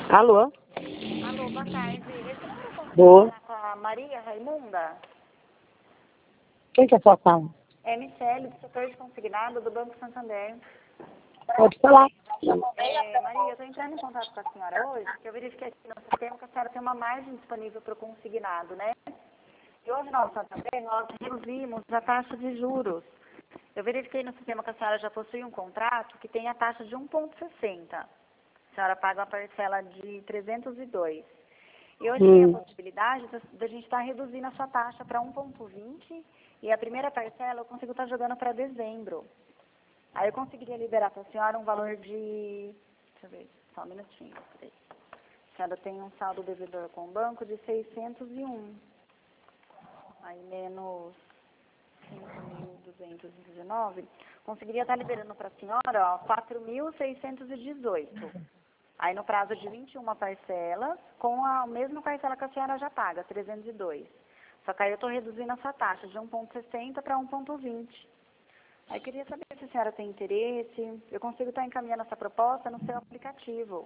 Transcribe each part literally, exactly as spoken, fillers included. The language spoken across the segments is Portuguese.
Alô? Alô, boa tarde. Esse número eu consigo Boa. falar com a Maria Raimunda? Quem quer falar? É Michele, do setor de consignado do Banco Santander. Pode falar. É, Maria, eu estou entrando em contato com a senhora hoje, porque eu verifiquei aqui no sistema que a senhora tem uma margem disponível para o consignado, né? E hoje nós, Santander, nós reduzimos a taxa de juros. Eu verifiquei no sistema que a senhora já possui um contrato que tem a taxa de um vírgula sessenta. A senhora paga uma parcela de trezentos e dois. E hoje tem a Hum. possibilidade da gente estar reduzindo a sua taxa para um vírgula vinte e a primeira parcela eu consigo estar jogando para dezembro. Aí eu conseguiria liberar para a senhora um valor de... Deixa eu ver, só um minutinho. Peraí. A senhora tem um saldo devedor com o banco de seiscentos e um. Aí menos cinco mil duzentos e dezenove. Conseguiria estar liberando para a senhora ó, quatro mil seiscentos e dezoito. Aí no prazo de vinte e uma parcelas, com a mesma parcela que a senhora já paga, trezentos e dois. Só que aí eu estou reduzindo a sua taxa de um vírgula sessenta para um vírgula vinte. Aí eu queria saber se a senhora tem interesse. Eu consigo estar encaminhando essa proposta no seu aplicativo.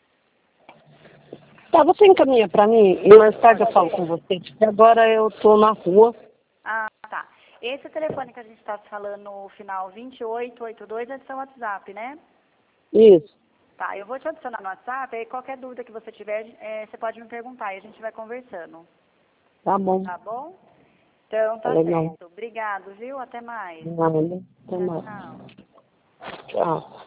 Tá, você encaminha pra mim e mais tarde eu falo com você, porque agora eu tô na rua. Ah, tá. Esse telefone que a gente está falando no final vinte e oito oitenta e dois é do seu WhatsApp, né? Isso. Tá, eu vou te adicionar no WhatsApp, aí qualquer dúvida que você tiver, é, você pode me perguntar e a gente vai conversando. Tá bom. Tá bom? Então, Tá tá legal. certo. Obrigado, viu? Até mais. Nada. Até Tchau, mais. tchau. Tchau.